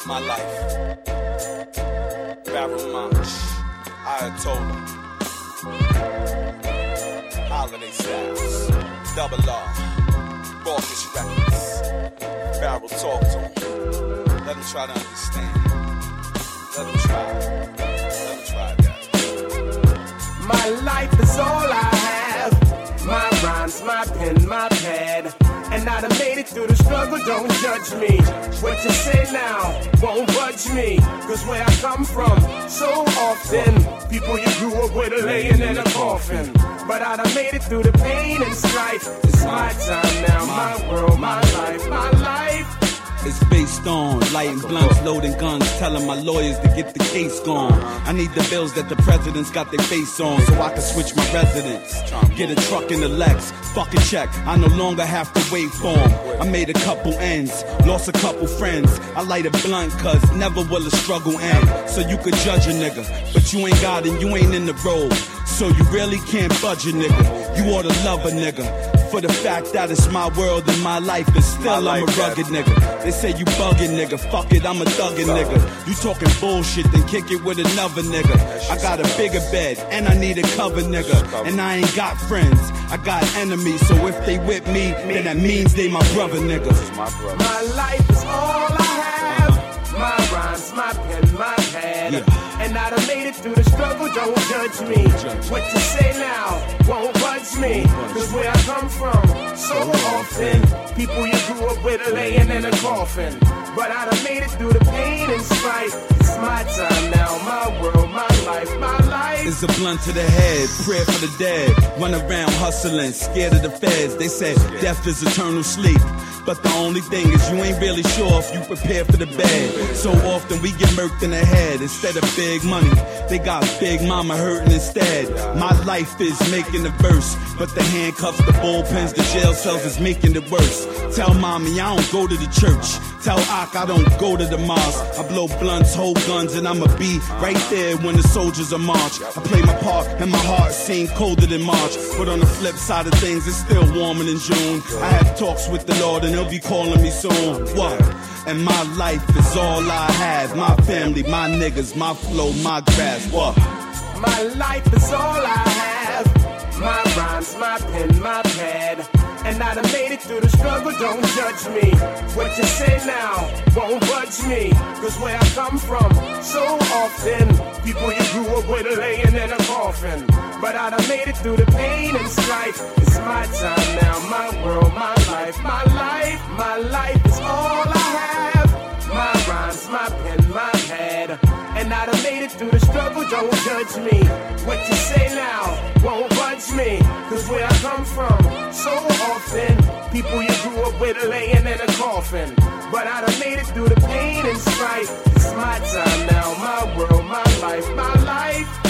My life. Barrel Munch. Ayatollah. Holiday Styles. Double R. Borkish Records. Barrel talk to him. Let him try to understand. Let him try. Let him try that. My life is all I have. My rhymes, my pen, my pad. And I done made it through the struggle, don't judge me. What you say now won't budge me. Cause where I come from, so often people you grew up with are laying in a coffin. But I done made it through the pain and strife. It's my time now, my world, my life, my life. It's based on lighting blunts, loading guns, telling my lawyers to get the case gone. I need the bills that the president's got their face on, so I can switch my residence. Get a truck in the Lex, fuck a check, I no longer have to wait for 'em. I made a couple ends, lost a couple friends. I light a blunt cause never will a struggle end. So you could judge a nigga, but you ain't God and you ain't in the road. So you really can't budge a nigga, you ought to love a nigga. For the fact that it's my world and my life, and still I'm a rugged nigga. They say you bugging nigga, fuck it, I'm a thuggin' nigga. You talking bullshit, then kick it with another nigga. I got a bigger bed, and I need a cover nigga. And I ain't got friends, I got enemies. So if they with me, then that means they my brother nigga. My life is all I have. My rhymes, my pen, my pad. And I done made it through the struggle, don't judge me. What you say now won't budge me. Cause where I come from, so often people you grew up with are laying in a coffin. But I done made it through the pain and strife. It's my time now, my world, my life, my life. It's a blunt to the head, prayer for the dead. Run around hustling, scared of the feds. They said death is eternal sleep. But the only thing is you ain't really sure if you prepared for the bad. So often we get murked in the head instead of big money. They got Big Mama hurting instead. My life is making the verse, but the handcuffs, the bullpens, the jail cells is making it worse. Tell mommy I don't go to the church. Tell Ak I don't go to the mosque. I blow blunts, hold guns, and I'ma be right there when the soldiers are march. I play my part and my heart seems colder than March. But on the flip side of things, it's still warmer than June. I have talks with the Lord and he'll be calling me soon. What? And my life is all I have. My family, my niggas, my flow, my grass. What? My life is all I have. My rhymes, my pen, my pad. And I done made it through the struggle, don't judge me. What you say now won't budge me. Cause where I come from, so often people you grew up with are laying in a coffin. But I done made it through the pain and strife. It's my time now, my world, my life, my life. My life is all I have. My rhymes, my pen, my pad. And I done made it through the struggle, don't judge me. What you say now won't budge me. Cause where I come from, so often people you grew up with are laying in a coffin. But I done made it through the pain and strife. It's my time now, my world, my life, my life.